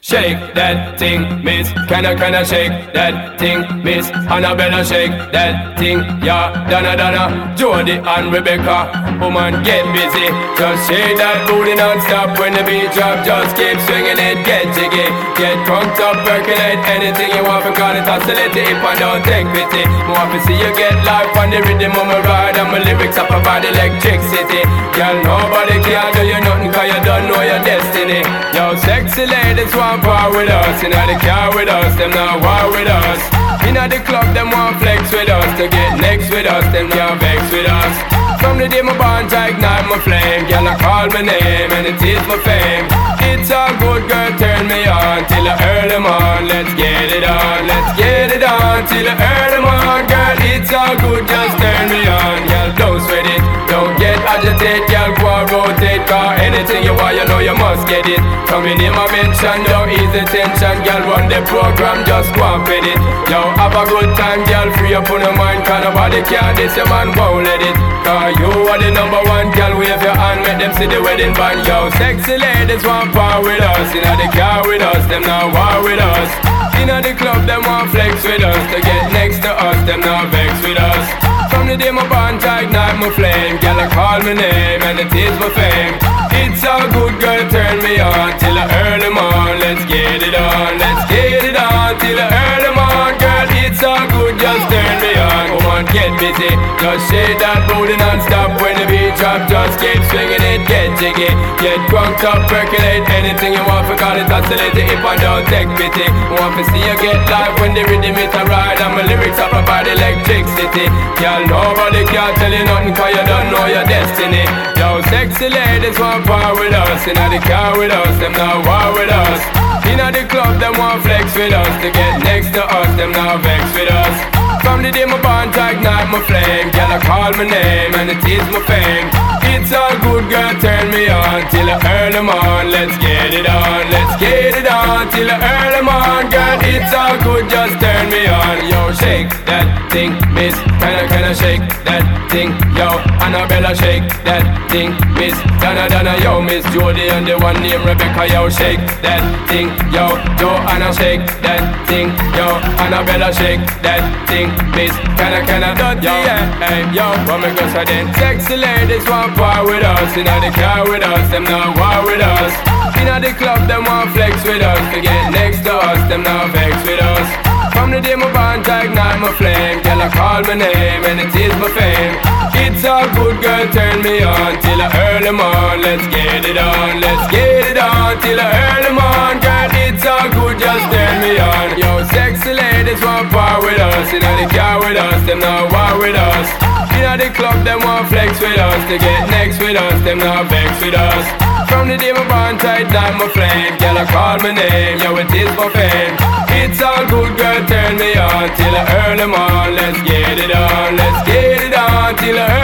Shake that thing, miss. Kinda shake that thing, miss. Annabella shake that thing, yeah. Donna, Jody and Rebecca. Woman, get busy. Just shake that booty non-stop when the beat drop. Just keep swinging it, get jiggy. Get crunked up, percolate anything you want. Call it oscillate if I don't take pity. More to see you get life on the rhythm of my ride. And my lyrics up about electricity. Girl, nobody can do you nothing cause you don't know your destiny. Yo, sexy ladies want part with us. Inna the car with us, them not war with us. Inna the club, them want flex with us. To get next with us, them can't vex with us. From the day my bond, I ignite my flame. Girl, I call my name and it is my fame. It's all good, girl, turn me on till the early morn. Let's get it on, let's get it on till the early morn. Girl, it's all good, just turn me on. Girl, don't sweat it, don't get agitated. Girl, go and rotate, cause anything you want, you know you must get it. Coming in my mention, don't ease the tension. Girl, run the program, just go and fit it. Yo, have a good time, girl, free up on your mind. Cause nobody can, this your man won't let it. Cause you are the number one, girl, wave your hand, make them see the wedding band. Yo, sexy ladies want part with us. Inna the car with us, them not war with us. Inna the club, them want flex with us. To get next to us, them not vex with us. From the day my bond, I ignite my flame. Girl, I call my name and it is my fame. It's all good, girl, turn me on till the early morn. Let's get it on, let's get it on till the early morn. Girl, it's all good, just turn me on. Come on, get busy, just shake that booty non-stop. When the beat drop, just keep swinging it, get jiggy. Get crunked up, percolate anything you want. For call it oscillate if I don't take pity. Want to see you get live when the rhythm it a ride. And my lyrics up about electricity. Girl, nobody can tell you nothing cause you don't know your destiny. Yo, sexy ladies want part with us. Inna the car with us, them not war with us. Inna the club, them want flex with us. To get next to us, them not vex with us. From the day my bond, I ignite my flame. Girl, I call my name and it is my fame. It's all good, girl, turn me on till the early morn. Let's get it on, let's get it on till the early morn. Girl, it's all good, just turn me on. Yo, shake that thing, miss. Kinda shake that thing, yo. Annabella shake that thing, miss. Donna, yo, Miss Jody and the one named Rebecca, yo. Shake that thing, yo. Joanna shake that thing, yo. Annabella shake that thing, miss. Kinda dirty, yeah. Hey, yo, what me go say then? Sexy ladies want part with us. Inna the car with us, them not war with us. Inna the club, them want flex with us. To get next to us, them not vex with us. From the day my bond, I ignite my flame. Girl, I call my name and it is my fame. It's all good, girl, turn me on till the early morn. Let's get it on, let's get it on till the early morn. Girl, it's all good, just turn me on. Yo, sexy ladies want part with us. Inna the car with us, them not war with us. Inna the club, them want flex with us. To get next with us, them not vex with us. From the day my bond, I ignite my flame. Girl, I call my name, yo, it is my fame. It's all good, girl, turn me on till the early morn. Let's get it on, let's get it on till the early morn.